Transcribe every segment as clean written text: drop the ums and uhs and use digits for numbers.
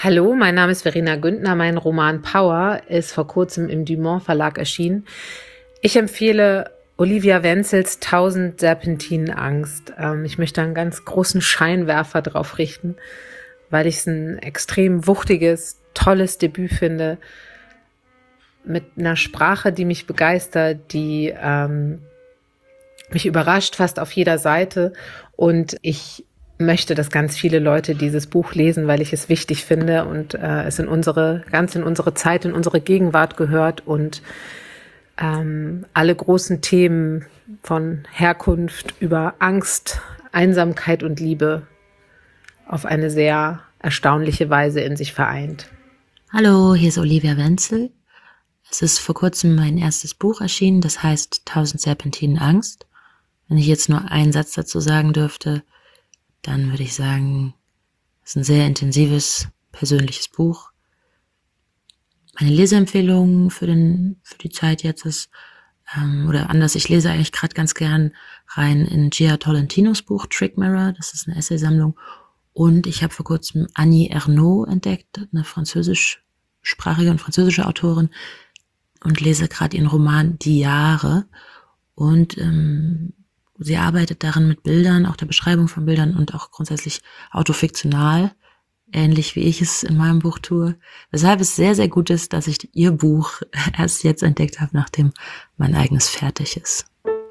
Hallo, mein Name ist Verena Güntner. Mein Roman Power ist vor kurzem im Dumont Verlag erschienen. Ich empfehle Olivia Wenzels 1000 Serpentinen Angst. Ich möchte einen ganz großen Scheinwerfer drauf richten, weil ich es ein extrem wuchtiges, tolles Debüt finde. Mit einer Sprache, die mich begeistert, die mich überrascht fast auf jeder Seite. Und ich möchte, dass ganz viele Leute dieses Buch lesen, weil ich es wichtig finde und es in unsere Zeit, in unsere Gegenwart gehört und alle großen Themen von Herkunft über Angst, Einsamkeit und Liebe auf eine sehr erstaunliche Weise in sich vereint. Hallo, hier ist Olivia Wenzel. Es ist vor kurzem mein erstes Buch erschienen, das heißt 1000 Serpentinen Angst. Wenn ich jetzt nur einen Satz dazu sagen dürfte, dann würde ich sagen, es ist ein sehr intensives, persönliches Buch. Meine Leseempfehlung für die Zeit jetzt ist, oder anders, ich lese eigentlich gerade ganz gern rein in Gia Tolentinos Buch Trick Mirror, das ist eine Essaysammlung. Und ich habe vor kurzem Annie Ernaux entdeckt, eine französischsprachige und französische Autorin, und lese gerade ihren Roman Die Jahre. Und sie arbeitet darin mit Bildern, auch der Beschreibung von Bildern und auch grundsätzlich autofiktional, ähnlich wie ich es in meinem Buch tue. Weshalb es sehr, sehr gut ist, dass ich ihr Buch erst jetzt entdeckt habe, nachdem mein eigenes fertig ist.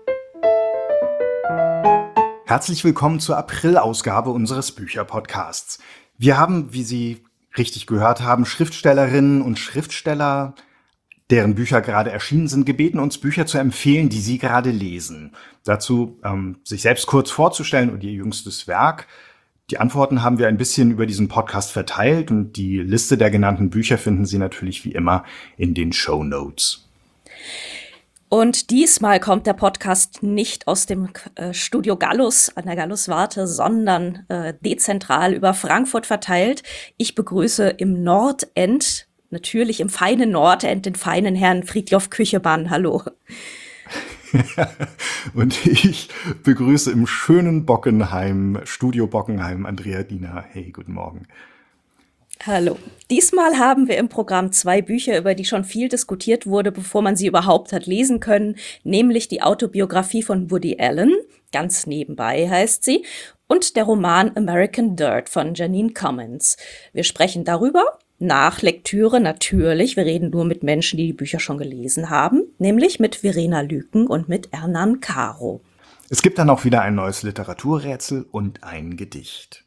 Herzlich willkommen zur April-Ausgabe unseres Bücherpodcasts. Wir haben, wie Sie richtig gehört haben, Schriftstellerinnen und Schriftsteller, deren Bücher gerade erschienen sind, gebeten, uns Bücher zu empfehlen, die sie gerade lesen. Dazu sich selbst kurz vorzustellen und ihr jüngstes Werk. Die Antworten haben wir ein bisschen über diesen Podcast verteilt und die Liste der genannten Bücher finden Sie natürlich wie immer in den Shownotes. Und diesmal kommt der Podcast nicht aus dem Studio Gallus an der Gallus-Warte, sondern dezentral über Frankfurt verteilt. Ich begrüße im Nordend, natürlich im feinen Nordend, den feinen Herrn Fridtjof Küchemann. Hallo. Und ich begrüße im schönen Bockenheim, Studio Bockenheim, Andrea Diener. Hey, guten Morgen. Hallo. Diesmal haben wir im Programm 2 Bücher, über die schon viel diskutiert wurde, bevor man sie überhaupt hat lesen können, nämlich die Autobiografie von Woody Allen, ganz nebenbei heißt sie, und der Roman American Dirt von Janine Cummins. Wir sprechen darüber. Nach Lektüre natürlich, wir reden nur mit Menschen, die die Bücher schon gelesen haben, nämlich mit Verena Lüken und mit Ernan Caro. Es gibt dann auch wieder ein neues Literaturrätsel und ein Gedicht.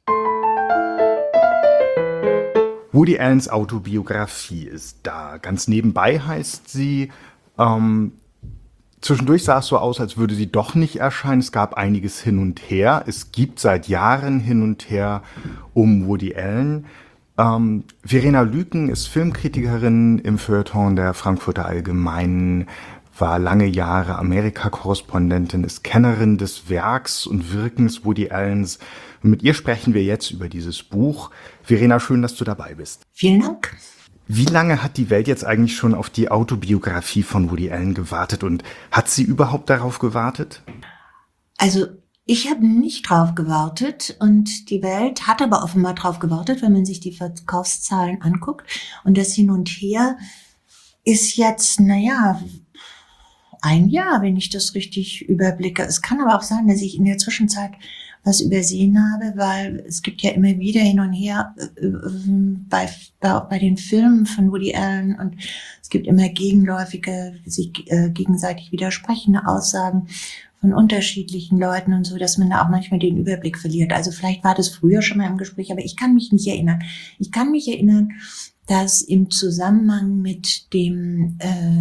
Woody Allens Autobiografie ist da. Ganz nebenbei heißt sie. Zwischendurch sah es so aus, als würde sie doch nicht erscheinen. Es gab einiges hin und her. Es gibt seit Jahren hin und her um Woody Allen. Verena Lüken ist Filmkritikerin im Feuilleton der Frankfurter Allgemeinen, war lange Jahre Amerika-Korrespondentin, ist Kennerin des Werks und Wirkens Woody Allens. Und mit ihr sprechen wir jetzt über dieses Buch. Verena, schön, dass du dabei bist. Vielen Dank. Wie lange hat die Welt jetzt eigentlich schon auf die Autobiografie von Woody Allen gewartet und hat sie überhaupt darauf gewartet? Also ich habe nicht drauf gewartet und die Welt hat aber offenbar drauf gewartet, wenn man sich die Verkaufszahlen anguckt. Und das Hin und Her ist jetzt, ein Jahr, wenn ich das richtig überblicke. Es kann aber auch sein, dass ich in der Zwischenzeit was übersehen habe, weil es gibt ja immer wieder hin und her bei den Filmen von Woody Allen und es gibt immer gegenläufige, sich gegenseitig widersprechende Aussagen von unterschiedlichen Leuten und so, dass man da auch manchmal den Überblick verliert. Also vielleicht war das früher schon mal im Gespräch, aber ich kann mich nicht erinnern. Ich kann mich erinnern, dass im Zusammenhang mit dem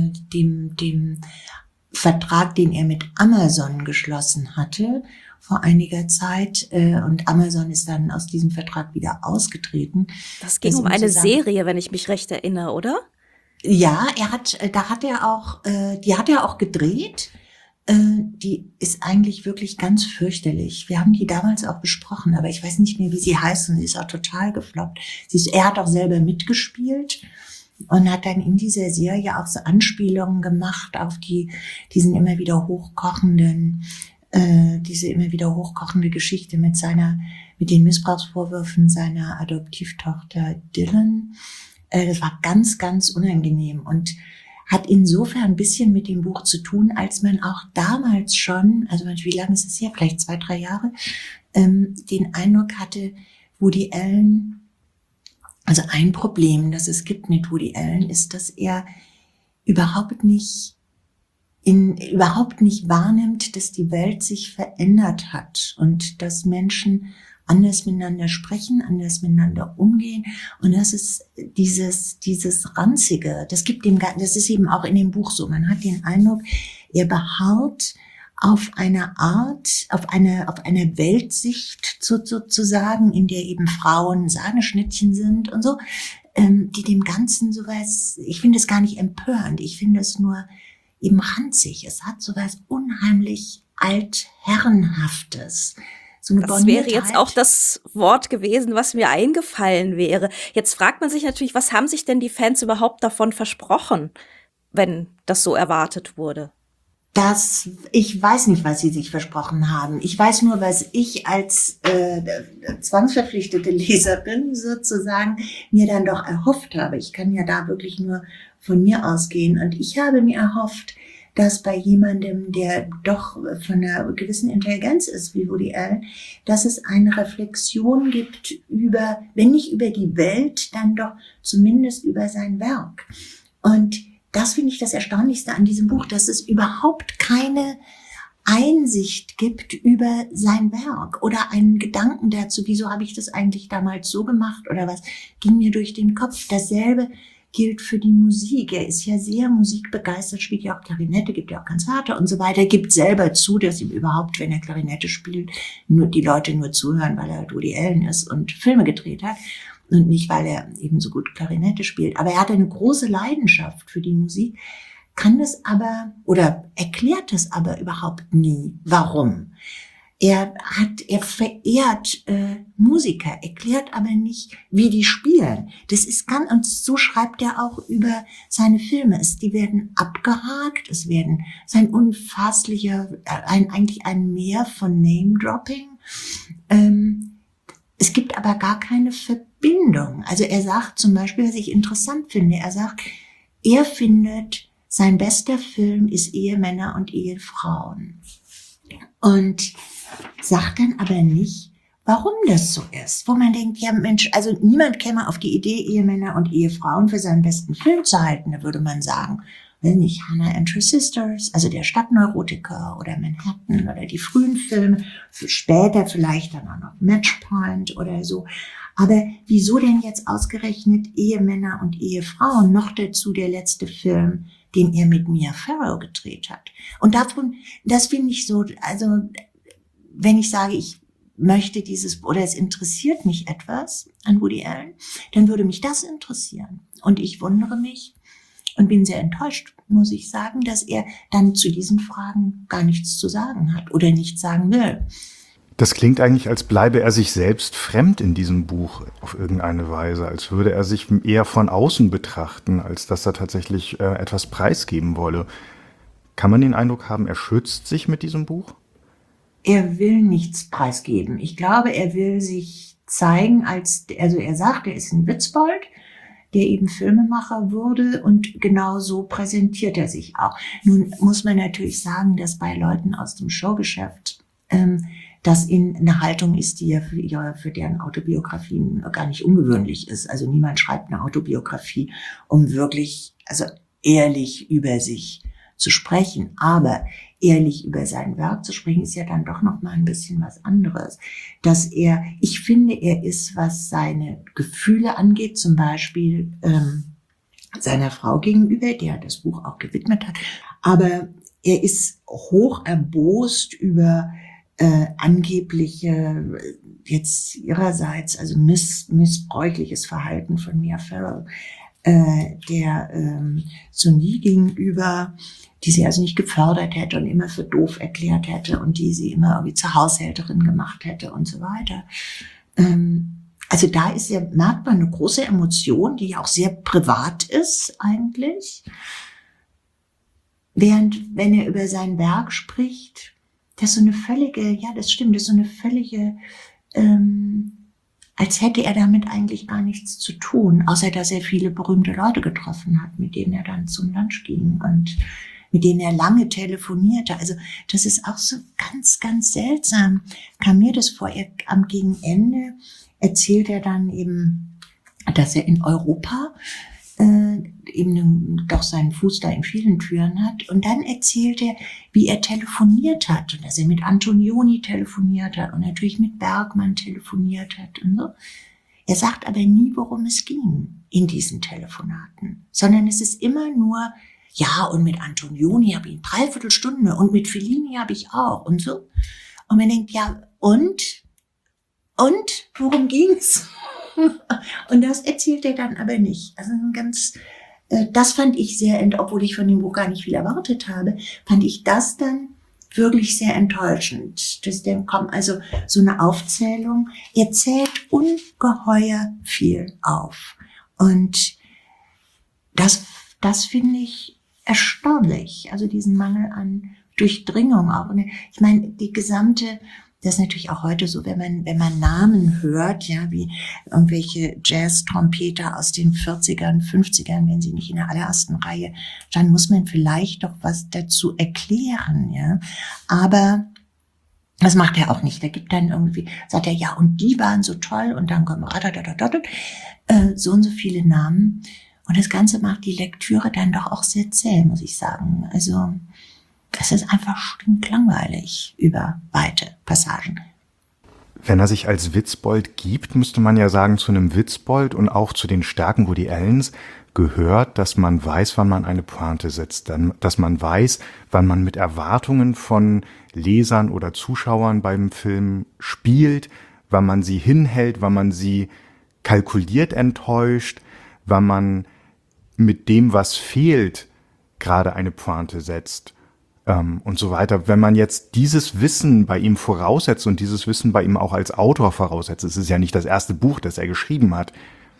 Vertrag, den er mit Amazon geschlossen hatte, vor einiger Zeit, und Amazon ist dann aus diesem Vertrag wieder ausgetreten. Das ging um eine Serie, wenn ich mich recht erinnere, oder? Ja, die hat er auch gedreht. Die ist eigentlich wirklich ganz fürchterlich. Wir haben die damals auch besprochen, aber ich weiß nicht mehr, wie sie heißt und sie ist auch total gefloppt. Er hat auch selber mitgespielt und hat dann in dieser Serie auch so Anspielungen gemacht auf diese immer wieder hochkochende Geschichte mit seiner mit den Missbrauchsvorwürfen seiner Adoptivtochter Dylan. Das war ganz, ganz unangenehm und hat insofern ein bisschen mit dem Buch zu tun, als man auch damals schon, also wie lange ist es her, vielleicht 2, 3 Jahre, den Eindruck hatte, Woody Allen, also ein Problem, das es gibt mit Woody Allen, ist, dass er überhaupt nicht wahrnimmt, dass die Welt sich verändert hat und dass Menschen anders miteinander sprechen, anders miteinander umgehen. Und das ist dieses Ranzige, das ist eben auch in dem Buch so. Man hat den Eindruck, er beharrt auf eine Art, auf eine Weltsicht sozusagen, in der eben Frauen Sahneschnittchen sind und so, die dem Ganzen sowas, ich finde es gar nicht empörend, ich finde es nur eben ranzig. Es hat sowas unheimlich Altherrenhaftes. So eine Das wäre Borniertheit. jetzt auch das Wort gewesen, was mir eingefallen wäre. Jetzt fragt man sich natürlich, was haben sich denn die Fans überhaupt davon versprochen, wenn das so erwartet wurde? Ich weiß nicht, was sie sich versprochen haben. Ich weiß nur, was ich als zwangsverpflichtete Leserin sozusagen mir dann doch erhofft habe. Ich kann ja da wirklich nur von mir ausgehen. Und ich habe mir erhofft, dass bei jemandem, der doch von einer gewissen Intelligenz ist, wie Woody Allen, dass es eine Reflexion gibt über, wenn nicht über die Welt, dann doch zumindest über sein Werk. Und das finde ich das Erstaunlichste an diesem Buch, dass es überhaupt keine Einsicht gibt über sein Werk oder einen Gedanken dazu, wieso habe ich das eigentlich damals so gemacht oder was ging mir durch den Kopf. Dasselbe gilt für die Musik. Er ist ja sehr musikbegeistert, spielt ja auch Klarinette, gibt ja auch Konzerte und so weiter, gibt selber zu, dass ihm überhaupt, wenn er Klarinette spielt, nur die Leute nur zuhören, weil er Woody Allen ist und Filme gedreht hat. Und nicht, weil er eben so gut Klarinette spielt. Aber er hat eine große Leidenschaft für die Musik, kann das aber, oder erklärt das aber überhaupt nie. Warum? Er verehrt Musiker, erklärt aber nicht, wie die spielen. Das ist und so schreibt er auch über seine Filme. Die werden abgehakt, es werden sein unfasslicher, eigentlich ein Meer von Name-Dropping. Es gibt aber gar keine Verbindung. Also er sagt zum Beispiel, was ich interessant finde, er sagt, er findet, sein bester Film ist Ehemänner und Ehefrauen. Und sagt dann aber nicht, warum das so ist. Wo man denkt, ja Mensch, also niemand käme auf die Idee, Ehemänner und Ehefrauen für seinen besten Film zu halten. Da würde man sagen, will nicht Hannah and Her Sisters, also der Stadtneurotiker oder Manhattan oder die frühen Filme, später vielleicht dann auch noch Matchpoint oder so. Aber wieso denn jetzt ausgerechnet Ehemänner und Ehefrauen? Noch dazu der letzte Film, den er mit Mia Farrow gedreht hat. Und das finde ich so, also wenn ich sage, ich möchte oder es interessiert mich etwas an Woody Allen, dann würde mich das interessieren. Und ich wundere mich, und bin sehr enttäuscht, muss ich sagen, dass er dann zu diesen Fragen gar nichts zu sagen hat oder nichts sagen will. Das klingt eigentlich, als bleibe er sich selbst fremd in diesem Buch auf irgendeine Weise, als würde er sich eher von außen betrachten, als dass er tatsächlich etwas preisgeben wolle. Kann man den Eindruck haben, er schützt sich mit diesem Buch? Er will nichts preisgeben. Ich glaube, er will sich zeigen er sagt, er ist ein Witzbold, der eben Filmemacher wurde, und genau so präsentiert er sich auch. Nun muss man natürlich sagen, dass bei Leuten aus dem Showgeschäft das eine Haltung ist, die ja für deren Autobiografien gar nicht ungewöhnlich ist. Also niemand schreibt eine Autobiografie, um wirklich, also ehrlich über sich zu sprechen. Aber ehrlich über sein Werk zu sprechen, ist ja dann doch noch mal ein bisschen was anderes. Ich finde, er ist, was seine Gefühle angeht, zum Beispiel seiner Frau gegenüber, der das Buch auch gewidmet hat, aber er ist hoch erbost über angebliche, jetzt ihrerseits, also missbräuchliches Verhalten von Mia Farrow, der Sonie gegenüber, die sie also nicht gefördert hätte und immer für doof erklärt hätte und die sie immer irgendwie zur Haushälterin gemacht hätte und so weiter. Also da merkt man eine große Emotion, die ja auch sehr privat ist eigentlich. Während, wenn er über sein Werk spricht, das ist so eine völlige, ja, das stimmt, das ist so eine völlige als hätte er damit eigentlich gar nichts zu tun, außer dass er viele berühmte Leute getroffen hat, mit denen er dann zum Lunch ging und mit denen er lange telefonierte. Also das ist auch so ganz, ganz seltsam. Kam mir das vor, am Gegenende erzählt er dann eben, dass er in Europa eben doch seinen Fuß da in vielen Türen hat. Und dann erzählt er, wie er telefoniert hat und dass er mit Antonioni telefoniert hat und natürlich mit Bergmann telefoniert hat und so. Er sagt aber nie, worum es ging in diesen Telefonaten, sondern es ist immer nur, ja, und mit Antonioni habe ich 3/4 Stunde und mit Fellini habe ich auch und so. Und man denkt, ja, und worum ging's? Und das erzählt er dann aber nicht. Also das fand ich sehr, obwohl ich von dem Buch gar nicht viel erwartet habe, fand ich das dann wirklich sehr enttäuschend. Dann kommt also so eine Aufzählung. Er zählt ungeheuer viel auf. Und das finde ich erstaunlich. Also diesen Mangel an Durchdringung auch. Und ich meine, das ist natürlich auch heute so, wenn man Namen hört, ja, wie irgendwelche Jazz-Trompeter aus den 40ern, 50ern, wenn sie nicht in der allerersten Reihe, dann muss man vielleicht doch was dazu erklären, ja. Aber das macht er auch nicht. Er gibt dann irgendwie, sagt er, ja, und die waren so toll und dann kommen so und so viele Namen. Und das Ganze macht die Lektüre dann doch auch sehr zäh, muss ich sagen. Also, das ist einfach stinklangweilig über weite Passagen. Wenn er sich als Witzbold gibt, müsste man ja sagen, zu einem Witzbold und auch zu den Stärken Woody Allens gehört, dass man weiß, wann man eine Pointe setzt, dass man weiß, wann man mit Erwartungen von Lesern oder Zuschauern beim Film spielt, wann man sie hinhält, wann man sie kalkuliert enttäuscht, wann man mit dem, was fehlt, gerade eine Pointe setzt. Und so weiter. Wenn man jetzt dieses Wissen bei ihm voraussetzt und dieses Wissen bei ihm auch als Autor voraussetzt, es ist ja nicht das erste Buch, das er geschrieben hat,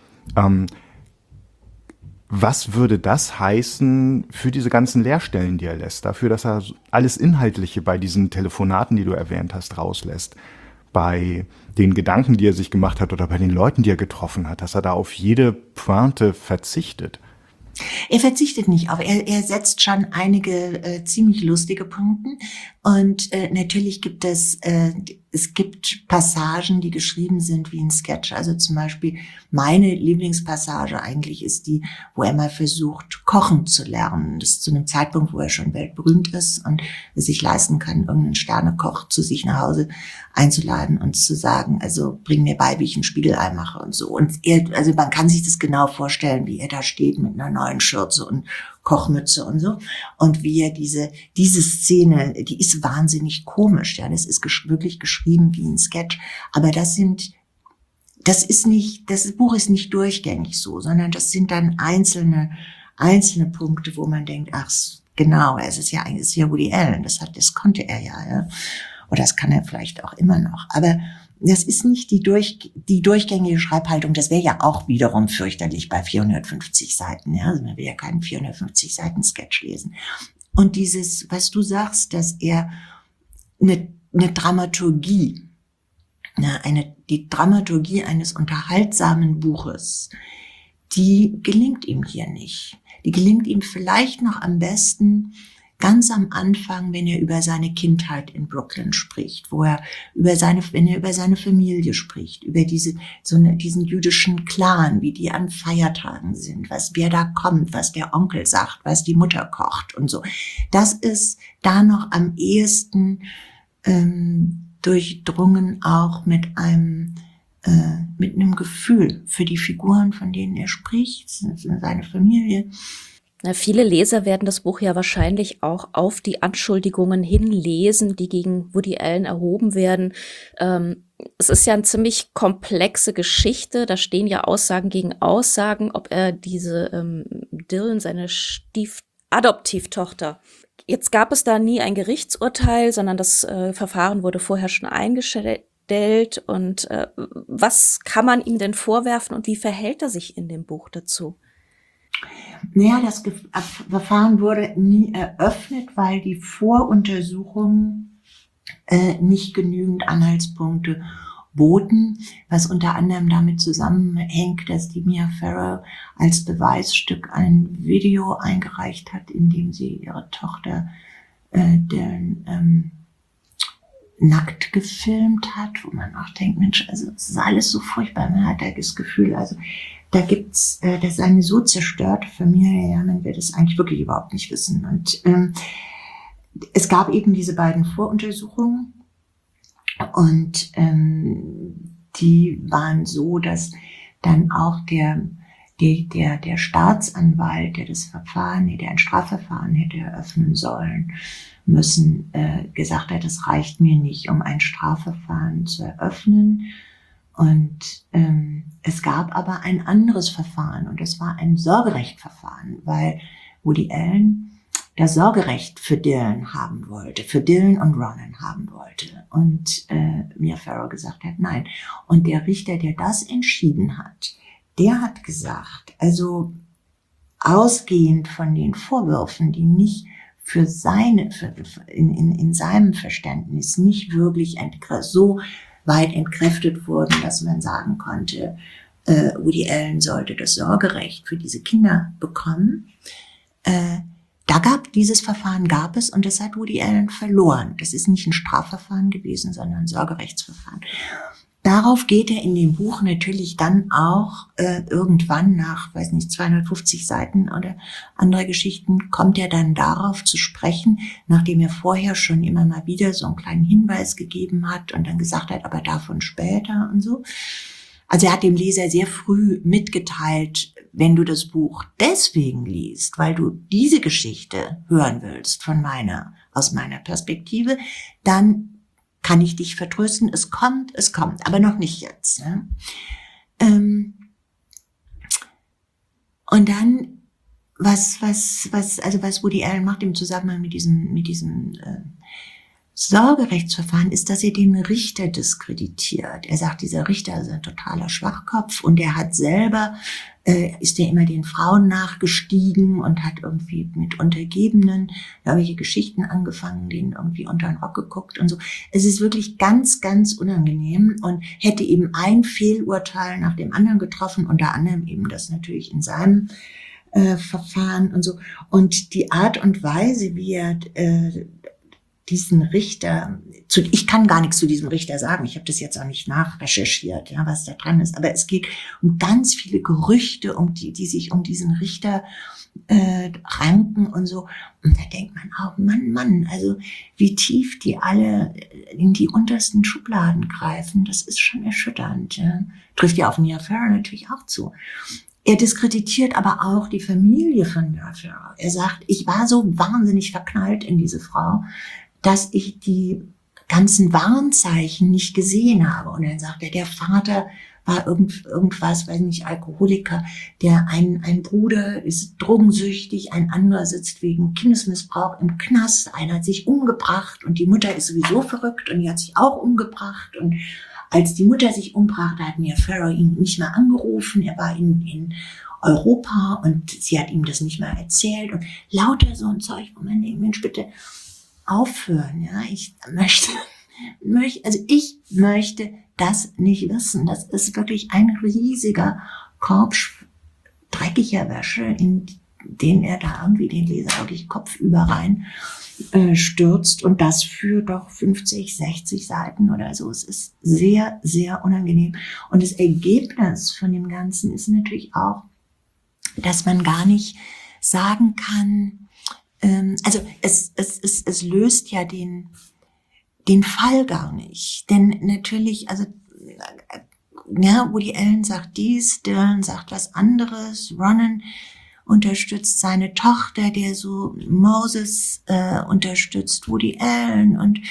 was würde das heißen für diese ganzen Leerstellen, die er lässt? Dafür, dass er alles Inhaltliche bei diesen Telefonaten, die du erwähnt hast, rauslässt, bei den Gedanken, die er sich gemacht hat oder bei den Leuten, die er getroffen hat, dass er da auf jede Pointe verzichtet? Er verzichtet nicht auf, er setzt schon einige ziemlich lustige Punkte und natürlich gibt es gibt Passagen, die geschrieben sind wie ein Sketch. Also zum Beispiel meine Lieblingspassage eigentlich ist die, wo er mal versucht, kochen zu lernen. Das ist zu einem Zeitpunkt, wo er schon weltberühmt ist und es sich leisten kann, irgendeinen Sternekoch zu sich nach Hause einzuladen und zu sagen, also bring mir bei, wie ich ein Spiegelei mache und so. Und also man kann sich das genau vorstellen, wie er da steht mit einer neuen Schürze und Kochmütze und so. Und wie er diese Szene, die ist wahnsinnig komisch, ja. Das ist wirklich geschrieben wie ein Sketch. Aber das Buch ist nicht durchgängig so, sondern das sind dann einzelne Punkte, wo man denkt, ach, genau, es ist ja Woody Allen, das konnte er ja. Oder das kann er vielleicht auch immer noch. Aber das ist nicht die durchgängige Schreibhaltung. Das wäre ja auch wiederum fürchterlich bei 450 Seiten. Ja? Also man will ja keinen 450 Seiten Sketch lesen. Und dieses, was du sagst, dass er eine Dramaturgie, die Dramaturgie eines unterhaltsamen Buches, die gelingt ihm hier nicht. Die gelingt ihm vielleicht noch am besten ganz am Anfang, wenn er über seine Kindheit in Brooklyn spricht, wenn er über seine Familie spricht, über diesen jüdischen Clan, wie die an Feiertagen sind, wer da kommt, was der Onkel sagt, was die Mutter kocht und so. Das ist da noch am ehesten durchdrungen, auch mit einem Gefühl für die Figuren, von denen er spricht, seine Familie. Viele Leser werden das Buch ja wahrscheinlich auch auf die Anschuldigungen hinlesen, die gegen Woody Allen erhoben werden. Es ist ja eine ziemlich komplexe Geschichte. Da stehen ja Aussagen gegen Aussagen, ob er diese Dylan, seine Adoptivtochter. Jetzt gab es da nie ein Gerichtsurteil, sondern das Verfahren wurde vorher schon eingestellt. Und was kann man ihm denn vorwerfen und wie verhält er sich in dem Buch dazu? Naja, das Verfahren wurde nie eröffnet, weil die Voruntersuchung nicht genügend Anhaltspunkte boten, was unter anderem damit zusammenhängt, dass die Mia Farrow als Beweisstück ein Video eingereicht hat, in dem sie ihre Tochter nackt gefilmt hat, wo man auch denkt, Mensch, also es ist alles so furchtbar, man hat das Gefühl, also da gibt's, das ist eine so zerstörte Familie, ja, man wird es eigentlich wirklich überhaupt nicht wissen. Und es gab eben diese beiden Voruntersuchungen und die waren so, dass dann auch der Staatsanwalt, der das Verfahren, der ein Strafverfahren hätte eröffnen sollen müssen, gesagt hat, es reicht mir nicht, um ein Strafverfahren zu eröffnen. Und es gab aber ein anderes Verfahren und das war ein Sorgerechtverfahren, weil Woody Allen das Sorgerecht für Dylan haben wollte, für Dylan und Ronan haben wollte. Und Mia Farrow gesagt hat, nein. Und der Richter, der das entschieden hat, der hat gesagt, also ausgehend von den Vorwürfen, die nicht für seine, in seinem Verständnis nicht wirklich so weit entkräftet wurden, dass man sagen konnte, Woody Allen sollte das Sorgerecht für diese Kinder bekommen. Dieses Verfahren gab es und das hat Woody Allen verloren. Das ist nicht ein Strafverfahren gewesen, sondern ein Sorgerechtsverfahren. Darauf geht er in dem Buch natürlich dann auch irgendwann nach, 250 Seiten oder andere Geschichten, kommt er dann darauf zu sprechen, nachdem er vorher schon immer mal wieder so einen kleinen Hinweis gegeben hat und dann gesagt hat, aber davon später und so. Also er hat dem Leser sehr früh mitgeteilt, wenn du das Buch deswegen liest, weil du diese Geschichte hören willst aus meiner Perspektive, dann kann ich dich vertrösten, es kommt, aber noch nicht jetzt. Ne? Und dann, was Woody Allen macht im Zusammenhang mit diesem Sorgerechtsverfahren, ist, dass er den Richter diskreditiert. Er sagt, dieser Richter ist ein totaler Schwachkopf und er hat selber, ist ja immer den Frauen nachgestiegen und hat irgendwie mit Untergebenen irgendwelche Geschichten angefangen, denen irgendwie unter den Rock geguckt und so. Es ist wirklich ganz, ganz unangenehm und hätte eben ein Fehlurteil nach dem anderen getroffen, unter anderem eben das natürlich in seinem Verfahren und so. Und die Art und Weise, wie er diesen Richter, ich kann gar nichts zu diesem Richter sagen, ich habe das jetzt auch nicht nachrecherchiert, ja, was da dran ist, aber es geht um ganz viele Gerüchte, die sich um diesen Richter ranken und so. Und da denkt man auch, Mann, also wie tief die alle in die untersten Schubladen greifen, das ist schon erschütternd. Ja. Trifft ja auf Mia Farrow natürlich auch zu. Er diskreditiert aber auch die Familie von Mia Farrow. Er sagt, ich war so wahnsinnig verknallt in diese Frau, dass ich die ganzen Warnzeichen nicht gesehen habe. Und dann sagt er, der Vater war irgendwas, weiß nicht, Alkoholiker, ein Bruder ist drogensüchtig, ein anderer sitzt wegen Kindesmissbrauch im Knast, einer hat sich umgebracht und die Mutter ist sowieso verrückt und die hat sich auch umgebracht. Und als die Mutter sich umbrachte, hat Mia Farrow ihn nicht mehr angerufen, er war in Europa und sie hat ihm das nicht mehr erzählt und lauter so ein Zeug, wo man denkt, Mensch, bitte aufhören, ja, ich möchte das nicht wissen. Das ist wirklich ein riesiger Korb dreckiger Wäsche, in den er da irgendwie den Leser wirklich kopfüber rein stürzt und das für doch 50, 60 Seiten oder so. Es ist sehr, sehr unangenehm. Und das Ergebnis von dem Ganzen ist natürlich auch, dass man gar nicht sagen kann, also es löst ja den Fall gar nicht. Denn natürlich, also ja, Woody Allen sagt dies, Dylan sagt was anderes, Ronan unterstützt seine Tochter, der so Moses unterstützt Woody Allen und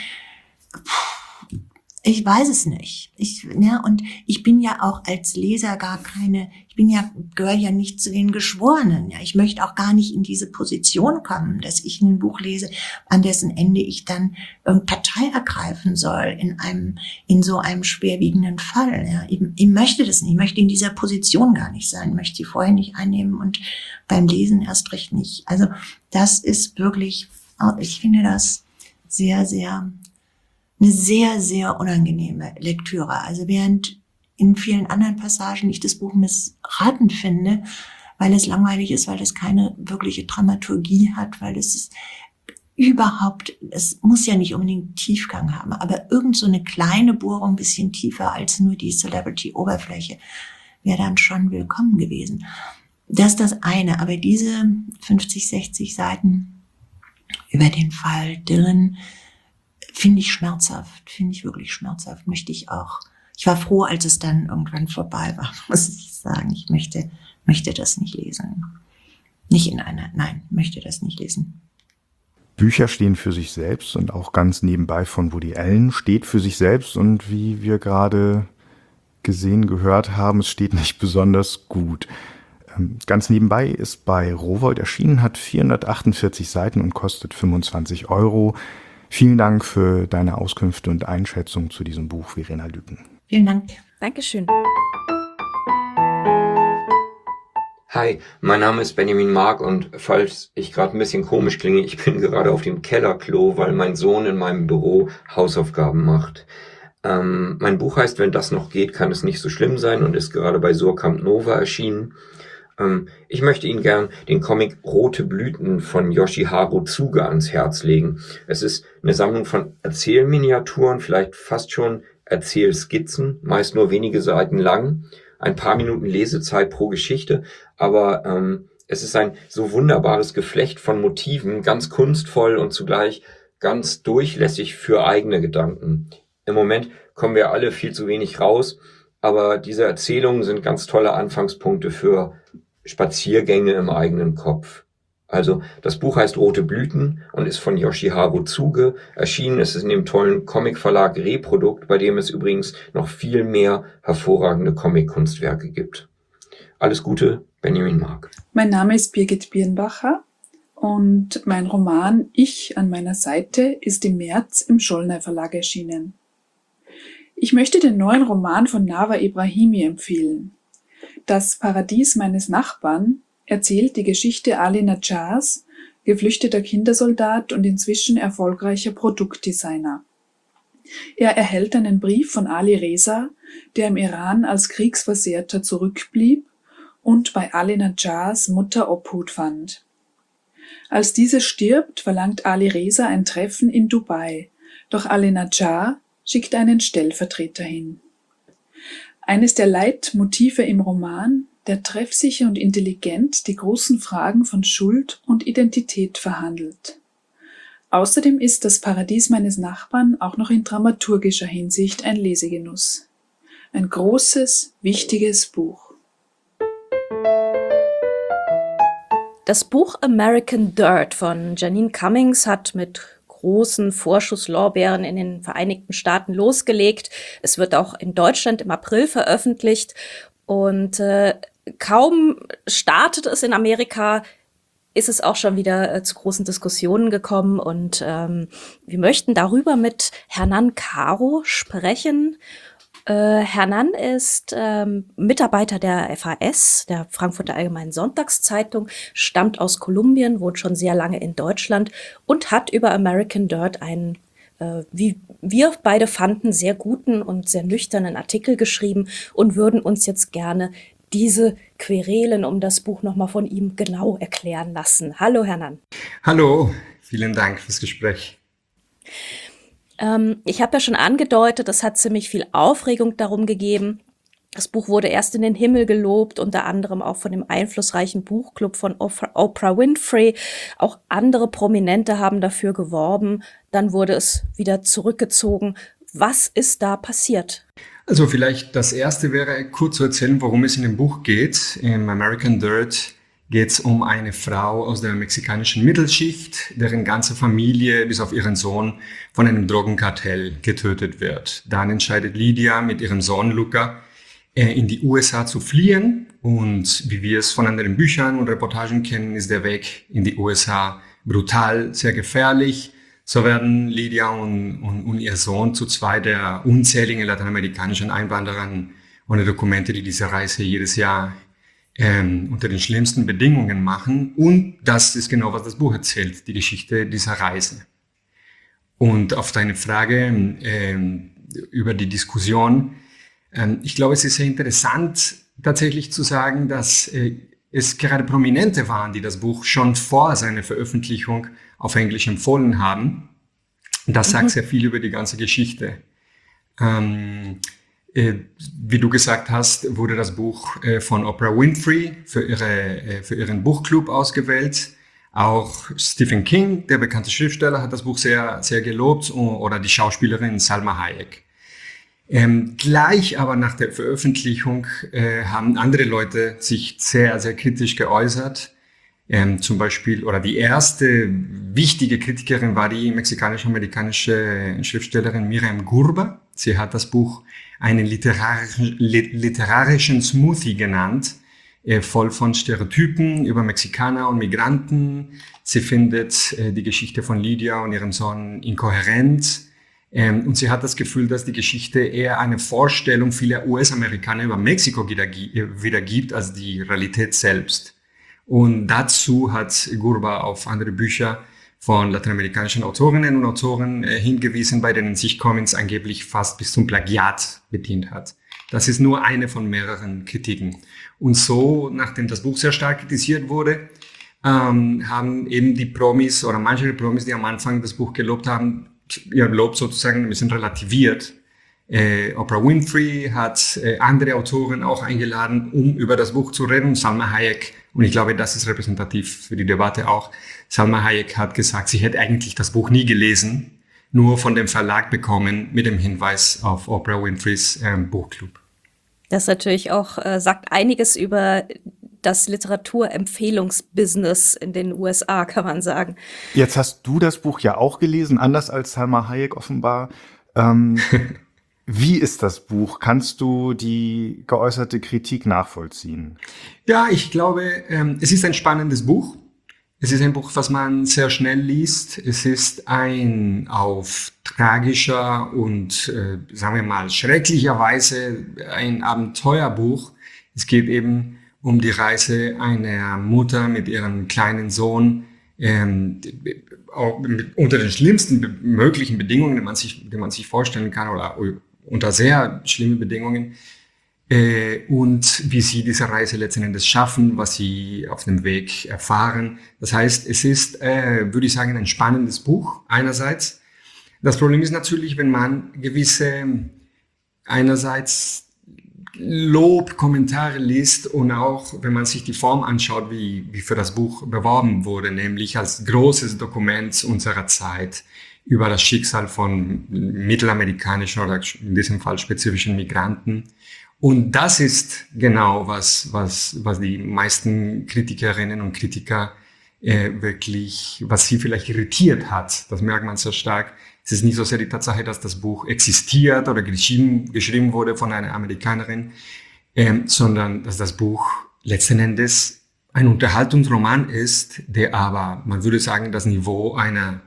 ich weiß es nicht. Und ich bin ja auch als Leser gehöre ja nicht zu den Geschworenen. Ja, ich möchte auch gar nicht in diese Position kommen, dass ich ein Buch lese, an dessen Ende ich dann Partei ergreifen soll in so einem schwerwiegenden Fall. Ja, ich möchte das nicht. Ich möchte in dieser Position gar nicht sein. Ich möchte sie vorher nicht einnehmen und beim Lesen erst recht nicht. Also das ist wirklich, ich finde das sehr, sehr eine sehr, sehr unangenehme Lektüre. Also während in vielen anderen Passagen ich das Buch missraten finde, weil es langweilig ist, weil es keine wirkliche Dramaturgie hat, weil es muss ja nicht unbedingt Tiefgang haben, aber irgend so eine kleine Bohrung, ein bisschen tiefer als nur die Celebrity-Oberfläche, wäre dann schon willkommen gewesen. Das ist das eine, aber diese 50, 60 Seiten über den Fall Dylan finde ich schmerzhaft, finde ich wirklich schmerzhaft, möchte ich auch. Ich war froh, als es dann irgendwann vorbei war, muss ich sagen. Ich möchte das nicht lesen. Möchte das nicht lesen. Bücher stehen für sich selbst und auch ganz nebenbei von Woody Allen steht für sich selbst und wie wir gerade gehört haben, es steht nicht besonders gut. Ganz nebenbei ist bei Rowohlt erschienen, hat 448 Seiten und kostet 25 Euro. Vielen Dank für deine Auskünfte und Einschätzung zu diesem Buch, Verena Lüken. Vielen Dank. Dankeschön. Hi, mein Name ist Benjamin Mark und falls ich gerade ein bisschen komisch klinge, ich bin gerade auf dem Kellerklo, weil mein Sohn in meinem Büro Hausaufgaben macht. Mein Buch heißt Wenn das noch geht, kann es nicht so schlimm sein und ist gerade bei Surkamp Nova erschienen. Ich möchte Ihnen gern den Comic Rote Blüten von Yoshiharu Tsuga ans Herz legen. Es ist eine Sammlung von Erzählminiaturen, vielleicht fast schon Erzählskizzen, meist nur wenige Seiten lang. Ein paar Minuten Lesezeit pro Geschichte, aber es ist ein so wunderbares Geflecht von Motiven, ganz kunstvoll und zugleich ganz durchlässig für eigene Gedanken. Im Moment kommen wir alle viel zu wenig raus, aber diese Erzählungen sind ganz tolle Anfangspunkte für Spaziergänge im eigenen Kopf. Also das Buch heißt Rote Blüten und ist von Yoshiharu Tsuga. Erschienen ist es in dem tollen Comicverlag Reprodukt, bei dem es übrigens noch viel mehr hervorragende Comic-Kunstwerke gibt. Alles Gute, Benjamin Mark. Mein Name ist Birgit Birnbacher und mein Roman Ich an meiner Seite ist im März im Schollner Verlag erschienen. Ich möchte den neuen Roman von Nawa Ibrahimi empfehlen. Das Paradies meines Nachbarn erzählt die Geschichte Ali Najjars, geflüchteter Kindersoldat und inzwischen erfolgreicher Produktdesigner. Er erhält einen Brief von Ali Reza, der im Iran als Kriegsversehrter zurückblieb und bei Ali Najjars Mutter Obhut fand. Als diese stirbt, verlangt Ali Reza ein Treffen in Dubai, doch Ali Najjar schickt einen Stellvertreter hin. Eines der Leitmotive im Roman, der treffsicher und intelligent die großen Fragen von Schuld und Identität verhandelt. Außerdem ist das Paradies meines Nachbarn auch noch in dramaturgischer Hinsicht ein Lesegenuss. Ein großes, wichtiges Buch. Das Buch American Dirt von Janine Cummings hat mit großen Vorschusslorbeeren in den Vereinigten Staaten losgelegt. Es wird auch in Deutschland im April veröffentlicht und kaum startet es in Amerika, ist es auch schon wieder zu großen Diskussionen gekommen und wir möchten darüber mit Hernan Caro sprechen. Hernan ist Mitarbeiter der FAS, der Frankfurter Allgemeinen Sonntagszeitung, stammt aus Kolumbien, wohnt schon sehr lange in Deutschland und hat über American Dirt einen, wie wir beide fanden, sehr guten und sehr nüchternen Artikel geschrieben und würden uns jetzt gerne diese Querelen um das Buch nochmal von ihm genau erklären lassen. Hallo, Hernan. Hallo, vielen Dank fürs Gespräch. Ich habe ja schon angedeutet, es hat ziemlich viel Aufregung darum gegeben. Das Buch wurde erst in den Himmel gelobt, unter anderem auch von dem einflussreichen Buchclub von Oprah Winfrey. Auch andere Prominente haben dafür geworben. Dann wurde es wieder zurückgezogen. Was ist da passiert? Also vielleicht das Erste wäre, kurz zu erzählen, worum es in dem Buch geht. Im American Dirt geht es um eine Frau aus der mexikanischen Mittelschicht, deren ganze Familie bis auf ihren Sohn von einem Drogenkartell getötet wird. Dann entscheidet Lydia mit ihrem Sohn Luca in die USA zu fliehen. Und wie wir es von anderen Büchern und Reportagen kennen, ist der Weg in die USA brutal, sehr gefährlich. So werden Lydia und ihr Sohn zu zwei der unzähligen lateinamerikanischen Einwanderer ohne Dokumente, die diese Reise jedes Jahr unter den schlimmsten Bedingungen machen. Und das ist genau, was das Buch erzählt, die Geschichte dieser Reise. Und auf deine Frage über die Diskussion, ich glaube, es ist sehr interessant, tatsächlich zu sagen, dass es gerade Prominente waren, die das Buch schon vor seiner Veröffentlichung auf Englisch empfohlen haben. Das sagt sehr viel über die ganze Geschichte. Wie du gesagt hast, wurde das Buch von Oprah Winfrey für ihren Buchclub ausgewählt. Auch Stephen King, der bekannte Schriftsteller, hat das Buch sehr, sehr gelobt, oder die Schauspielerin Salma Hayek. Gleich aber nach der Veröffentlichung haben andere Leute sich sehr, sehr kritisch geäußert. Zum Beispiel, oder die erste wichtige Kritikerin war die mexikanisch-amerikanische Schriftstellerin Miriam Gurba. Sie hat das Buch einen literarischen Smoothie genannt, voll von Stereotypen über Mexikaner und Migranten. Sie findet die Geschichte von Lydia und ihrem Sohn inkohärent. Und sie hat das Gefühl, dass die Geschichte eher eine Vorstellung vieler US-Amerikaner über Mexiko wiedergibt, als die Realität selbst. Und dazu hat Gurba auf andere Bücher von lateinamerikanischen Autorinnen und Autoren hingewiesen, bei denen sich Collins angeblich fast bis zum Plagiat bedient hat. Das ist nur eine von mehreren Kritiken. Und so, nachdem das Buch sehr stark kritisiert wurde, haben eben die Promis oder manche der Promis, die am Anfang das Buch gelobt haben, ihr Lob sozusagen ein bisschen relativiert. Oprah Winfrey hat andere Autoren auch eingeladen, um über das Buch zu reden. Salma Hayek, und ich glaube, das ist repräsentativ für die Debatte auch, Salma Hayek hat gesagt, sie hätte eigentlich das Buch nie gelesen, nur von dem Verlag bekommen mit dem Hinweis auf Oprah Winfreys Buchclub. Das natürlich auch sagt einiges über das Literaturempfehlungsbusiness in den USA, kann man sagen. Jetzt hast du das Buch ja auch gelesen, anders als Salma Hayek offenbar. Wie ist das Buch? Kannst du die geäußerte Kritik nachvollziehen? Ja, ich glaube, es ist ein spannendes Buch. Es ist ein Buch, was man sehr schnell liest. Es ist ein auf tragischer und, sagen wir mal, schrecklicher Weise ein Abenteuerbuch. Es geht eben um die Reise einer Mutter mit ihrem kleinen Sohn, auch unter den schlimmsten möglichen Bedingungen, die man sich vorstellen kann, oder unter sehr schlimmen Bedingungen, und wie sie diese Reise letzten Endes schaffen, was sie auf dem Weg erfahren. Das heißt, es ist, würde ich sagen, ein spannendes Buch einerseits. Das Problem ist natürlich, wenn man gewisse einerseits Lobkommentare liest und auch, wenn man sich die Form anschaut, wie für das Buch beworben wurde, nämlich als großes Dokument unserer Zeit über das Schicksal von mittelamerikanischen oder in diesem Fall spezifischen Migranten. Und das ist genau was die meisten Kritikerinnen und Kritiker wirklich, was sie vielleicht irritiert hat. Das merkt man sehr stark. Es ist nicht so sehr die Tatsache, dass das Buch existiert oder geschrieben wurde von einer Amerikanerin, sondern dass das Buch letzten Endes ein Unterhaltungsroman ist, der aber, man würde sagen, das Niveau einer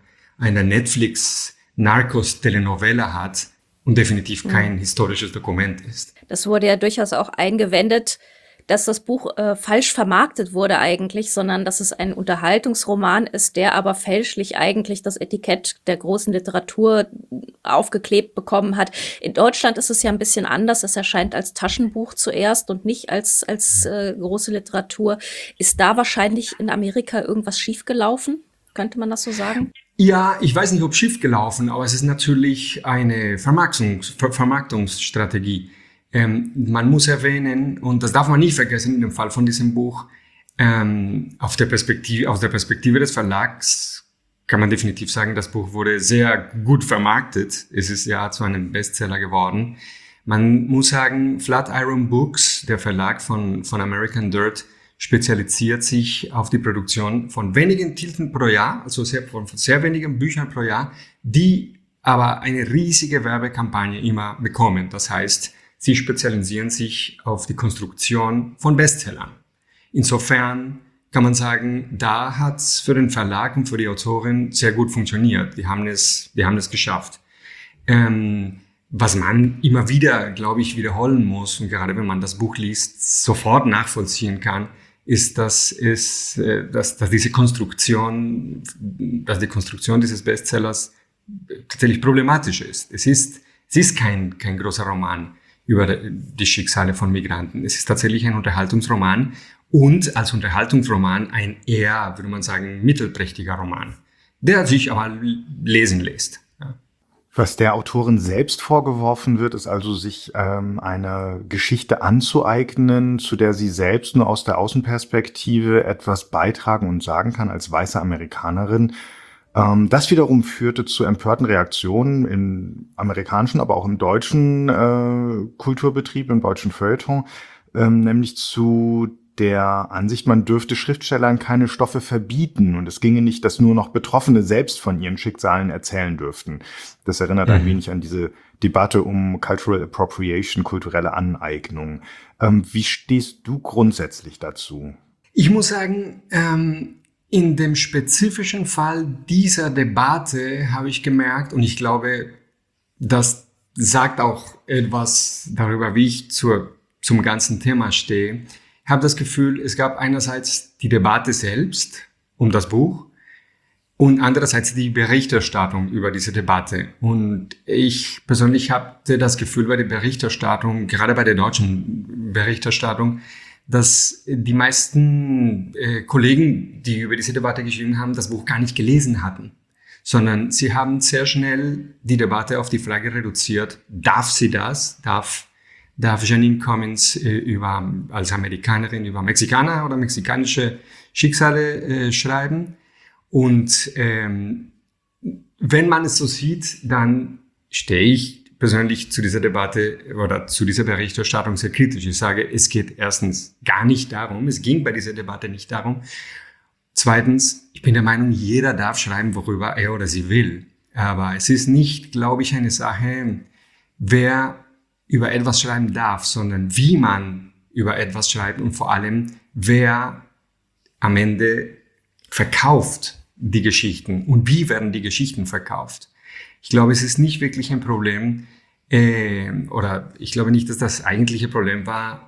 Netflix-Narcos-Telenovela hat und definitiv kein historisches Dokument ist. Das wurde ja durchaus auch eingewendet, dass das Buch falsch vermarktet wurde eigentlich, sondern dass es ein Unterhaltungsroman ist, der aber fälschlich eigentlich das Etikett der großen Literatur aufgeklebt bekommen hat. In Deutschland ist es ja ein bisschen anders. Es erscheint als Taschenbuch zuerst und nicht als große Literatur. Ist da wahrscheinlich in Amerika irgendwas schiefgelaufen? Könnte man das so sagen? Ja, ich weiß nicht, ob schief gelaufen, aber es ist natürlich eine Vermarktungsstrategie. Man muss erwähnen, und das darf man nie vergessen in dem Fall von diesem Buch, aus der Perspektive des Verlags kann man definitiv sagen, das Buch wurde sehr gut vermarktet. Es ist ja zu einem Bestseller geworden. Man muss sagen, Flatiron Books, der Verlag von American Dirt, spezialisiert sich auf die Produktion von wenigen Titeln pro Jahr, also von sehr wenigen Büchern pro Jahr, die aber eine riesige Werbekampagne immer bekommen. Das heißt, sie spezialisieren sich auf die Konstruktion von Bestsellern. Insofern kann man sagen, da hat's für den Verlag und für die Autorin sehr gut funktioniert. Die haben es geschafft. Was man immer wieder, glaube ich, wiederholen muss, und gerade wenn man das Buch liest, sofort nachvollziehen kann, ist, dass die Konstruktion dieses Bestsellers tatsächlich problematisch ist. Es ist kein großer Roman über die Schicksale von Migranten. Es ist tatsächlich ein Unterhaltungsroman und als Unterhaltungsroman ein eher, würde man sagen, mittelprächtiger Roman, der sich aber lesen lässt. Ja. Was der Autorin selbst vorgeworfen wird, ist also, sich eine Geschichte anzueignen, zu der sie selbst nur aus der Außenperspektive etwas beitragen und sagen kann als weiße Amerikanerin. Das wiederum führte zu empörten Reaktionen im amerikanischen, aber auch im deutschen Kulturbetrieb, im deutschen Feuilleton, nämlich zu der Ansicht, man dürfte Schriftstellern keine Stoffe verbieten und es ginge nicht, dass nur noch Betroffene selbst von ihren Schicksalen erzählen dürften. Das erinnert ein wenig an diese Debatte um Cultural Appropriation, kulturelle Aneignung. Wie stehst du grundsätzlich dazu? Ich muss sagen, in dem spezifischen Fall dieser Debatte habe ich gemerkt, und ich glaube, das sagt auch etwas darüber, wie ich zum ganzen Thema stehe. Ich habe das Gefühl, es gab einerseits die Debatte selbst um das Buch und andererseits die Berichterstattung über diese Debatte. Und ich persönlich hatte das Gefühl bei der Berichterstattung, gerade bei der deutschen Berichterstattung, dass die meisten Kollegen, die über diese Debatte geschrieben haben, das Buch gar nicht gelesen hatten, sondern sie haben sehr schnell die Debatte auf die Frage reduziert, darf sie das? Darf Jeanine Cummins als Amerikanerin über Mexikaner oder mexikanische Schicksale schreiben? Und wenn man es so sieht, dann stehe ich persönlich zu dieser Debatte oder zu dieser Berichterstattung sehr kritisch. Ich sage, es geht erstens gar nicht darum, es ging bei dieser Debatte nicht darum. Zweitens, ich bin der Meinung, jeder darf schreiben, worüber er oder sie will. Aber es ist nicht, glaube ich, eine Sache, wer über etwas schreiben darf, sondern wie man über etwas schreibt und vor allem, wer am Ende verkauft die Geschichten und wie werden die Geschichten verkauft. Ich glaube, es ist nicht wirklich ein Problem, oder ich glaube nicht, dass das eigentliche Problem war,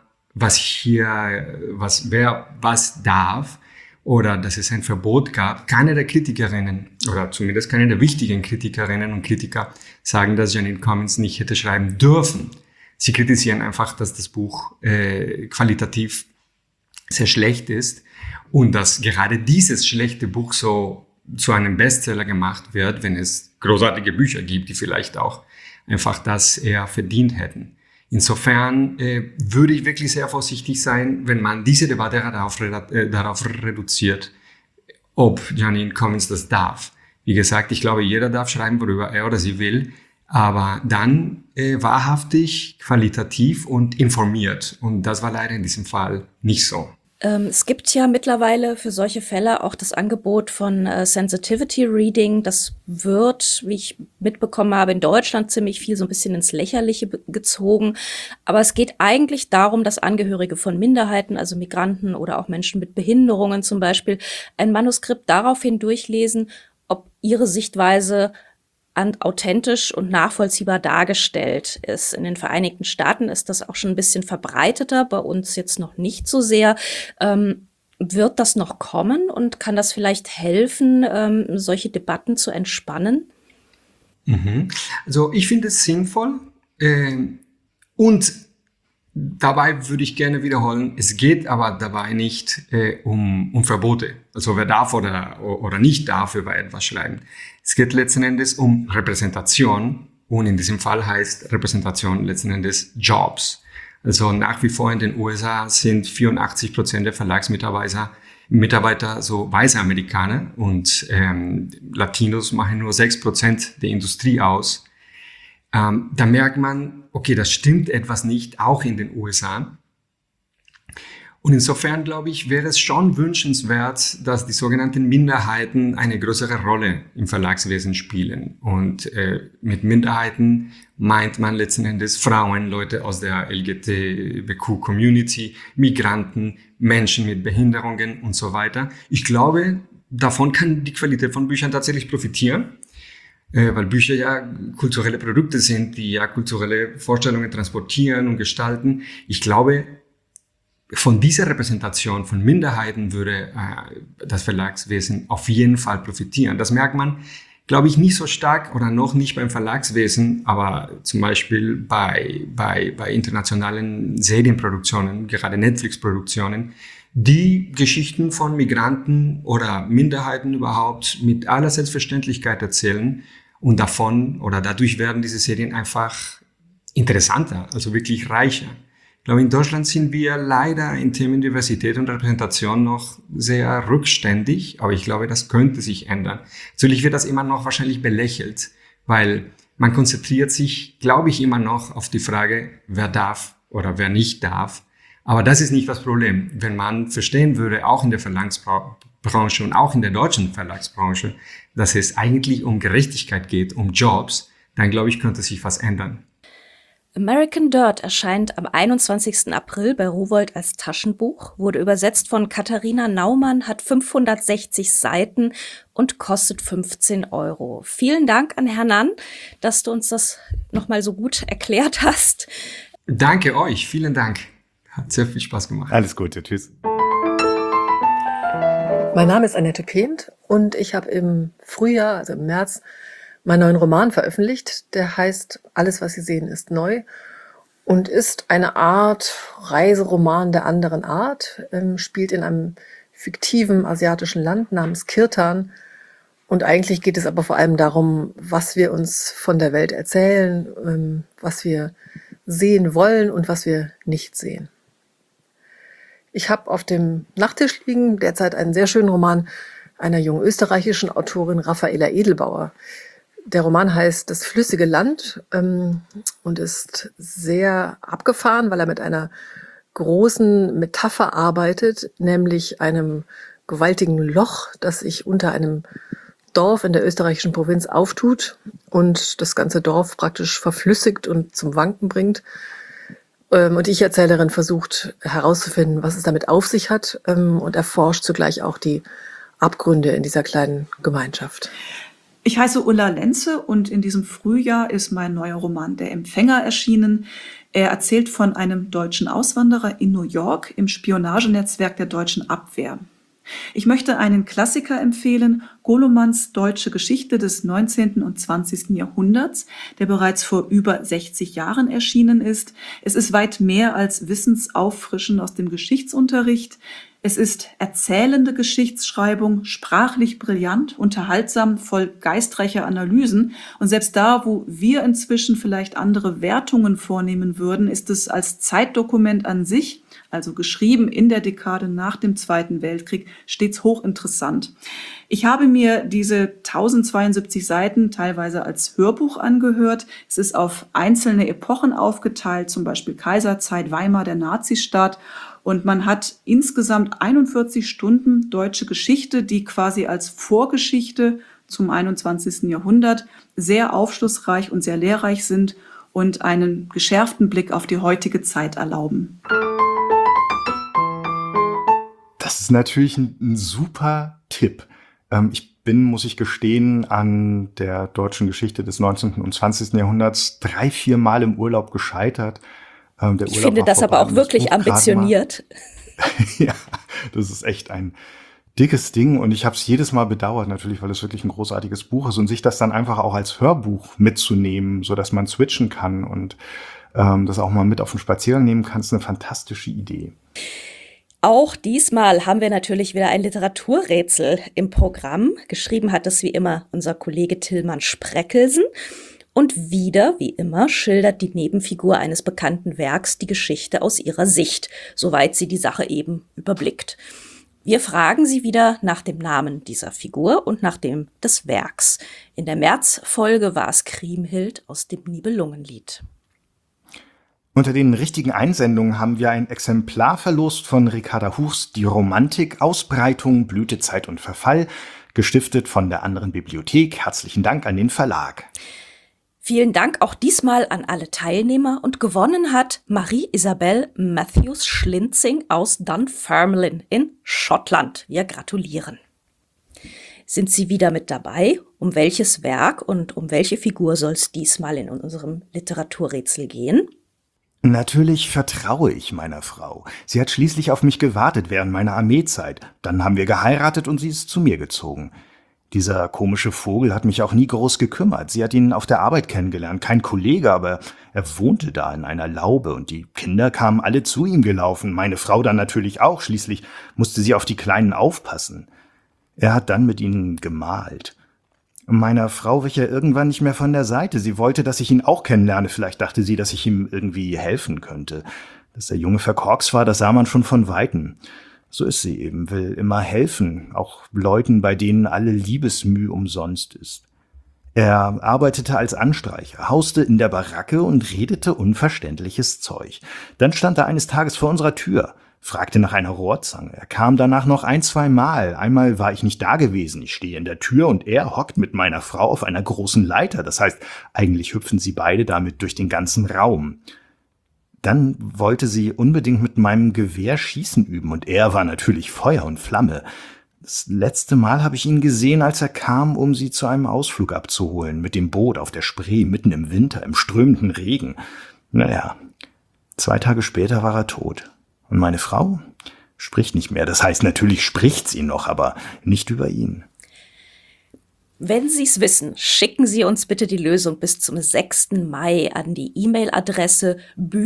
wer was darf oder dass es ein Verbot gab. Keine der Kritikerinnen oder zumindest keine der wichtigen Kritikerinnen und Kritiker sagen, dass Jeanine Cummins nicht hätte schreiben dürfen. Sie kritisieren einfach, dass das Buch qualitativ sehr schlecht ist und dass gerade dieses schlechte Buch so zu einem Bestseller gemacht wird, wenn es großartige Bücher gibt, die vielleicht auch einfach das eher verdient hätten. Insofern würde ich wirklich sehr vorsichtig sein, wenn man diese Debatte darauf reduziert, ob Jeanine Cummins das darf. Wie gesagt, ich glaube, jeder darf schreiben, worüber er oder sie will, aber dann wahrhaftig, qualitativ und informiert. Und das war leider in diesem Fall nicht so. Es gibt ja mittlerweile für solche Fälle auch das Angebot von Sensitivity Reading. Das wird, wie ich mitbekommen habe, in Deutschland ziemlich viel so ein bisschen ins Lächerliche gezogen. Aber es geht eigentlich darum, dass Angehörige von Minderheiten, also Migranten oder auch Menschen mit Behinderungen zum Beispiel, ein Manuskript daraufhin durchlesen, ob ihre Sichtweise authentisch und nachvollziehbar dargestellt ist. In den Vereinigten Staaten ist das auch schon ein bisschen verbreiteter, bei uns jetzt noch nicht so sehr. Wird das noch kommen und kann das vielleicht helfen, solche Debatten zu entspannen? Also ich finde es sinnvoll und dabei würde ich gerne wiederholen, es geht aber dabei nicht um Verbote. Also wer darf oder nicht darf über etwas schreiben. Es geht letzten Endes um Repräsentation und in diesem Fall heißt Repräsentation letzten Endes Jobs. Also nach wie vor in den USA sind 84% der Verlagsmitarbeiter so weiße Amerikaner und Latinos machen nur 6% der Industrie aus. Da merkt man, okay, das stimmt etwas nicht, auch in den USA. Und insofern, glaube ich, wäre es schon wünschenswert, dass die sogenannten Minderheiten eine größere Rolle im Verlagswesen spielen. Und mit Minderheiten meint man letzten Endes Frauen, Leute aus der LGBTQ-Community, Migranten, Menschen mit Behinderungen und so weiter. Ich glaube, davon kann die Qualität von Büchern tatsächlich profitieren. Weil Bücher ja kulturelle Produkte sind, die ja kulturelle Vorstellungen transportieren und gestalten. Ich glaube, von dieser Repräsentation von Minderheiten würde das Verlagswesen auf jeden Fall profitieren. Das merkt man glaube ich, nicht so stark oder noch nicht beim Verlagswesen, aber zum Beispiel bei internationalen Serienproduktionen, gerade Netflix-Produktionen, die Geschichten von Migranten oder Minderheiten überhaupt mit aller Selbstverständlichkeit erzählen und davon oder dadurch werden diese Serien einfach interessanter, also wirklich reicher. Ich glaube, in Deutschland sind wir leider in Themen Diversität und Repräsentation noch sehr rückständig, aber ich glaube, das könnte sich ändern. Natürlich wird das immer noch wahrscheinlich belächelt, weil man konzentriert sich, glaube ich, immer noch auf die Frage, wer darf oder wer nicht darf. Aber das ist nicht das Problem. Wenn man verstehen würde, auch in der Verlagsbranche und auch in der deutschen Verlagsbranche, dass es eigentlich um Gerechtigkeit geht, um Jobs, dann glaube ich, könnte sich was ändern. American Dirt erscheint am 21. April bei Rowohlt als Taschenbuch, wurde übersetzt von Katharina Naumann, hat 560 Seiten und kostet 15 €. Vielen Dank an Hernan, dass du uns das nochmal so gut erklärt hast. Danke euch, vielen Dank. Hat sehr viel Spaß gemacht. Alles Gute, tschüss. Mein Name ist Annette Pehnt und ich habe im Frühjahr, also im März, meinen neuen Roman veröffentlicht. Der heißt Alles, was Sie sehen, ist neu und ist eine Art Reiseroman der anderen Art, spielt in einem fiktiven asiatischen Land namens Kirtan. Und eigentlich geht es aber vor allem darum, was wir uns von der Welt erzählen, was wir sehen wollen und was wir nicht sehen. Ich habe auf dem Nachttisch liegen derzeit einen sehr schönen Roman einer jungen österreichischen Autorin, Raffaela Edelbauer. Der Roman heißt Das flüssige Land und ist sehr abgefahren, weil er mit einer großen Metapher arbeitet, nämlich einem gewaltigen Loch, das sich unter einem Dorf in der österreichischen Provinz auftut und das ganze Dorf praktisch verflüssigt und zum Wanken bringt. Und die Ich-Erzählerin versucht herauszufinden, was es damit auf sich hat und erforscht zugleich auch die Abgründe in dieser kleinen Gemeinschaft. Ich heiße Ulla Lenze und in diesem Frühjahr ist mein neuer Roman Der Empfänger erschienen. Er erzählt von einem deutschen Auswanderer in New York im Spionagenetzwerk der deutschen Abwehr. Ich möchte einen Klassiker empfehlen, Golomanns Deutsche Geschichte des 19. und 20. Jahrhunderts, der bereits vor über 60 Jahren erschienen ist. Es ist weit mehr als Wissensauffrischen aus dem Geschichtsunterricht. Es ist erzählende Geschichtsschreibung, sprachlich brillant, unterhaltsam, voll geistreicher Analysen. Und selbst da, wo wir inzwischen vielleicht andere Wertungen vornehmen würden, ist es als Zeitdokument an sich, also geschrieben in der Dekade nach dem Zweiten Weltkrieg, stets hochinteressant. Ich habe mir diese 1072 Seiten teilweise als Hörbuch angehört. Es ist auf einzelne Epochen aufgeteilt, zum Beispiel Kaiserzeit, Weimar, der Nazistaat. Und man hat insgesamt 41 Stunden deutsche Geschichte, die quasi als Vorgeschichte zum 21. Jahrhundert sehr aufschlussreich und sehr lehrreich sind und einen geschärften Blick auf die heutige Zeit erlauben. Das ist natürlich ein super Tipp. Ich bin, muss ich gestehen, an der deutschen Geschichte des 19. und 20. Jahrhunderts 3-4 Mal im Urlaub gescheitert. Ich finde das aber auch wirklich ambitioniert. Ja, das ist echt ein dickes Ding und ich habe es jedes Mal bedauert, natürlich, weil es wirklich ein großartiges Buch ist und sich das dann einfach auch als Hörbuch mitzunehmen, so dass man switchen kann und das auch mal mit auf den Spaziergang nehmen kann, ist eine fantastische Idee. Auch diesmal haben wir natürlich wieder ein Literaturrätsel im Programm. Geschrieben hat es wie immer unser Kollege Tillmann Spreckelsen. Und wieder, wie immer, schildert die Nebenfigur eines bekannten Werks die Geschichte aus ihrer Sicht, soweit sie die Sache eben überblickt. Wir fragen sie wieder nach dem Namen dieser Figur und nach dem des Werks. In der Märzfolge war es Kriemhild aus dem Nibelungenlied. Unter den richtigen Einsendungen haben wir ein Exemplar verlost von Ricarda Huchs Die Romantik, Ausbreitung, Blütezeit und Verfall, gestiftet von der Anderen Bibliothek. Herzlichen Dank an den Verlag. Vielen Dank auch diesmal an alle Teilnehmer und gewonnen hat Marie-Isabel Matthews-Schlinzing aus Dunfermline in Schottland. Wir gratulieren. Sind Sie wieder mit dabei? Um welches Werk und um welche Figur soll es diesmal in unserem Literaturrätsel gehen? Natürlich vertraue ich meiner Frau. Sie hat schließlich auf mich gewartet während meiner Armeezeit. Dann haben wir geheiratet und sie ist zu mir gezogen. Dieser komische Vogel hat mich auch nie groß gekümmert. Sie hat ihn auf der Arbeit kennengelernt. Kein Kollege, aber er wohnte da in einer Laube und die Kinder kamen alle zu ihm gelaufen. Meine Frau dann natürlich auch. Schließlich musste sie auf die Kleinen aufpassen. Er hat dann mit ihnen gemalt. Meiner Frau wich er irgendwann nicht mehr von der Seite. Sie wollte, dass ich ihn auch kennenlerne. Vielleicht dachte sie, dass ich ihm irgendwie helfen könnte. Dass der Junge verkorkst war, das sah man schon von Weitem. So ist sie eben, will immer helfen, auch Leuten, bei denen alle Liebesmüh umsonst ist. Er arbeitete als Anstreicher, hauste in der Baracke und redete unverständliches Zeug. Dann stand er eines Tages vor unserer Tür, fragte nach einer Rohrzange. Er kam danach noch 1-2 Mal. Einmal war ich nicht da gewesen. Ich stehe in der Tür und er hockt mit meiner Frau auf einer großen Leiter. Das heißt, eigentlich hüpfen sie beide damit durch den ganzen Raum. Dann wollte sie unbedingt mit meinem Gewehr schießen üben und er war natürlich Feuer und Flamme. Das letzte Mal habe ich ihn gesehen, als er kam, um sie zu einem Ausflug abzuholen, mit dem Boot auf der Spree, mitten im Winter, im strömenden Regen. Naja, 2 Tage später war er tot. Und meine Frau spricht nicht mehr. Das heißt, natürlich spricht sie noch, aber nicht über ihn. Wenn Sie es wissen, schicken Sie uns bitte die Lösung bis zum 6. Mai an die E-Mail-Adresse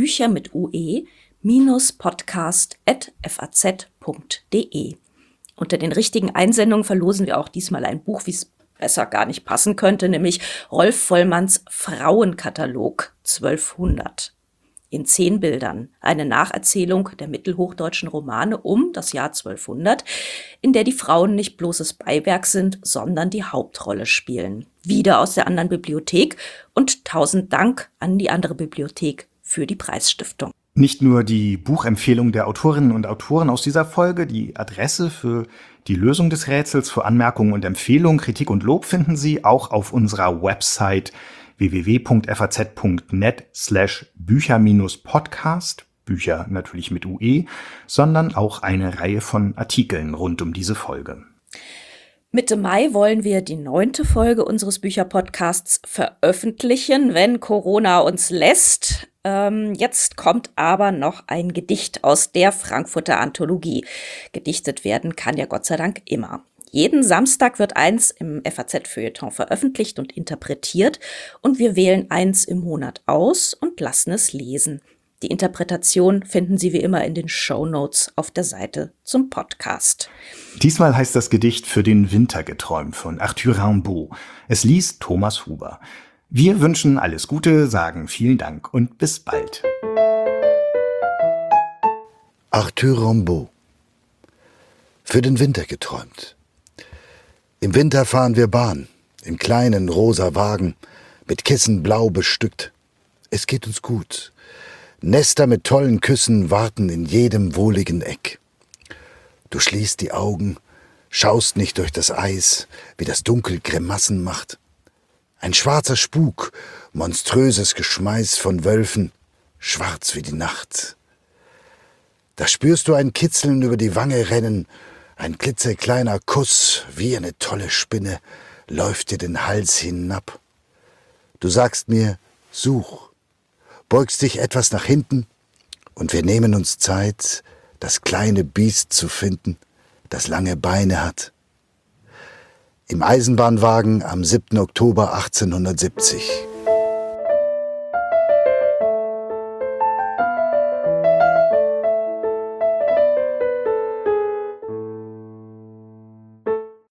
bücher-podcast@faz.de. Unter den richtigen Einsendungen verlosen wir auch diesmal ein Buch, wie es besser gar nicht passen könnte, nämlich Rolf Vollmanns Frauenkatalog 1200. In 10 Bildern. Eine Nacherzählung der mittelhochdeutschen Romane um das Jahr 1200, in der die Frauen nicht bloßes Beiwerk sind, sondern die Hauptrolle spielen. Wieder aus der anderen Bibliothek und 1000 Dank an die andere Bibliothek für die Preisstiftung. Nicht nur die Buchempfehlung der Autorinnen und Autoren aus dieser Folge, die Adresse für die Lösung des Rätsels, für Anmerkungen und Empfehlungen, Kritik und Lob finden Sie auch auf unserer Website www.faz.net/Bücher-Podcast, Bücher natürlich mit UE, sondern auch eine Reihe von Artikeln rund um diese Folge. Mitte Mai wollen wir die 9. Folge unseres Bücherpodcasts veröffentlichen, wenn Corona uns lässt. Jetzt kommt aber noch ein Gedicht aus der Frankfurter Anthologie. Gedichtet werden kann ja Gott sei Dank immer. Jeden Samstag wird eins im FAZ-Feuilleton veröffentlicht und interpretiert und wir wählen eins im Monat aus und lassen es lesen. Die Interpretation finden Sie wie immer in den Shownotes auf der Seite zum Podcast. Diesmal heißt das Gedicht Für den Winter geträumt von Arthur Rimbaud. Es liest Thomas Huber. Wir wünschen alles Gute, sagen vielen Dank und bis bald. Arthur Rimbaud. Für den Winter geträumt. Im Winter fahren wir Bahn, im kleinen rosa Wagen, mit Kissen blau bestückt. Es geht uns gut. Nester mit tollen Küssen warten in jedem wohligen Eck. Du schließt die Augen, schaust nicht durch das Eis, wie das Dunkel Grimassen macht. Ein schwarzer Spuk, monströses Geschmeiß von Wölfen, schwarz wie die Nacht. Da spürst du ein Kitzeln über die Wange rennen, ein klitzekleiner Kuss, wie eine tolle Spinne, läuft dir den Hals hinab. Du sagst mir, such, beugst dich etwas nach hinten und wir nehmen uns Zeit, das kleine Biest zu finden, das lange Beine hat. Im Eisenbahnwagen am 7. Oktober 1870.